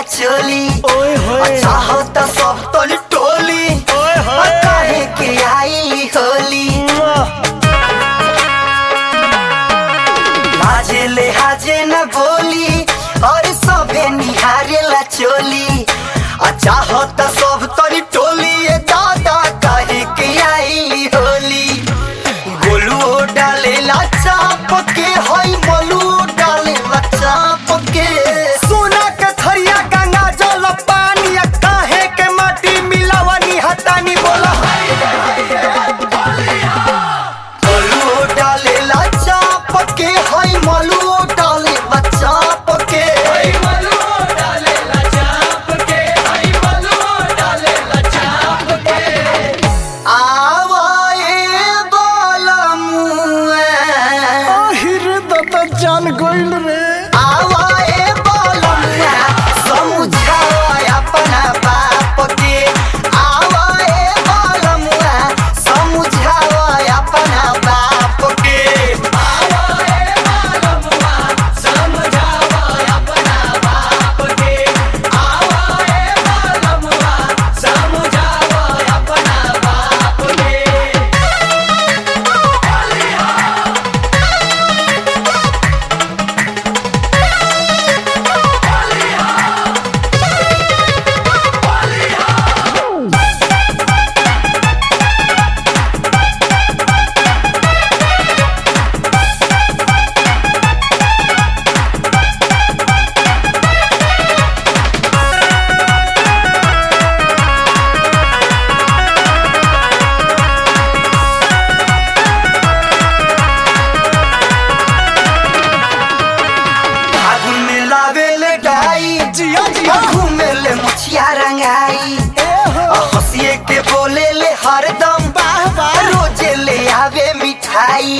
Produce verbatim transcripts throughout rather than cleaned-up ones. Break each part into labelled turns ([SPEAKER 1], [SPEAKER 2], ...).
[SPEAKER 1] चोली
[SPEAKER 2] ओए होए
[SPEAKER 1] चाहत सब तोली टोली
[SPEAKER 2] ओए होए
[SPEAKER 1] काहे के आईली होली लाजे ले हाजे न बोली और सबे निहारेला चोली चाहत सब तोली टोली ये दादा काहे के आईली होली गोलू डालेला चाप के होई मोलू डालेला चाप के सोना के थरिया गंगा जल पानी काहे के माटी मिलावनी हटानी बोला गोलू डालेला चाप के होई मोलू डालेला चाप के जान गोइल रे आवाए बोलमुआ समझाओ अपना बाप के आवाए बोलमुआ समझाओ अपना बाप के आवाए बोलमुआ समझाओ अपना बाप के आवाए बोलमुआ समझाओ अपना बाप के घूमेले मुछिया रंगाई हंसिए के बोले ले हरदम रोजे ले आवे मिठाई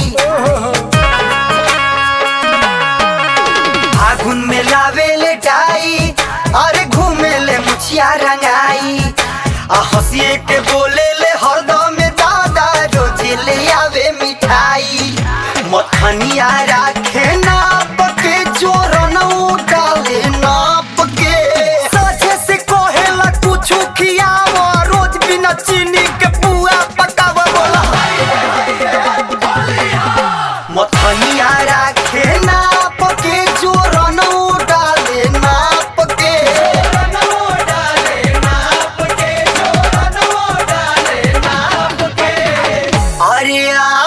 [SPEAKER 1] फागुन में लावे ले डाई अरे घूमेले मुछिया रंगाई हंसिए के बोले ले हरदम दादा रोजे ले आवे मिठाई मखनिया राखे नाप के जोरन डाले नाप के साझे से कोहेला कुछ खियाव रोज बिना चीनी के पुआ पकाव बोला मखनिया राखे नाप के जोरन डाले नाप के अरे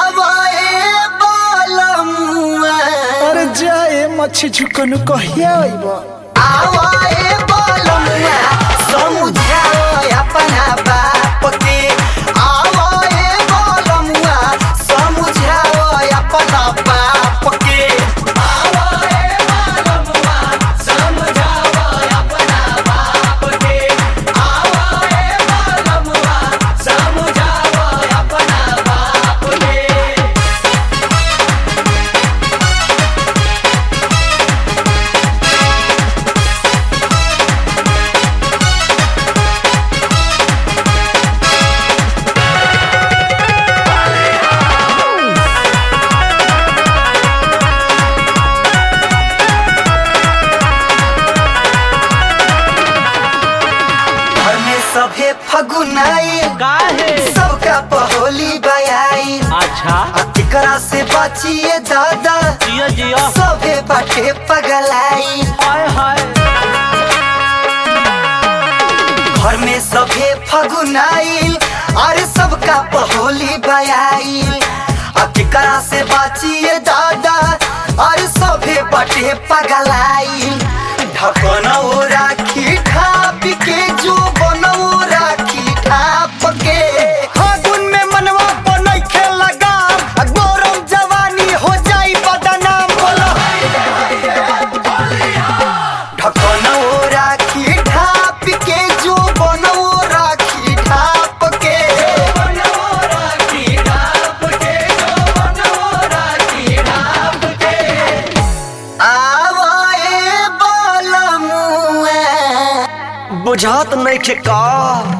[SPEAKER 2] जाए मच्छी झुकन कहिया आइबो
[SPEAKER 1] आवाए बोलमुआ समझाओ अपना बाप के आवाए बोलमुआ समझाओ अपना बाप के आवाए बोलमुआ समझाओ अपना बाप के आवाए बोलमुआ समझाओ अपना बाप के सभे फगुनाई
[SPEAKER 2] काहे
[SPEAKER 1] सबका पहोली बयाई
[SPEAKER 2] अच्छा
[SPEAKER 1] तिकरा से बचिए दादा
[SPEAKER 2] जिया जिया
[SPEAKER 1] सभे बाटे पगलाई
[SPEAKER 2] हाय हाय
[SPEAKER 1] घर में सभे फगुनाई अरे सबका पहोली बयाई तिकरा से बचिए दादा अरे सभे बाटे पगलाई ढकना ओ राखी ढाप के जो बनऊ राखी ढाप के फागुन में मनवा बनई खे लगा गौरव जवानी हो जाई बदनाम बोला ढकना ओ राखी ढाप के जो बनऊ राखी ढाप के राखी ढाप के जो बनऊ राखी ढाप के आवाए बोलमुआ बुझात नहीं के का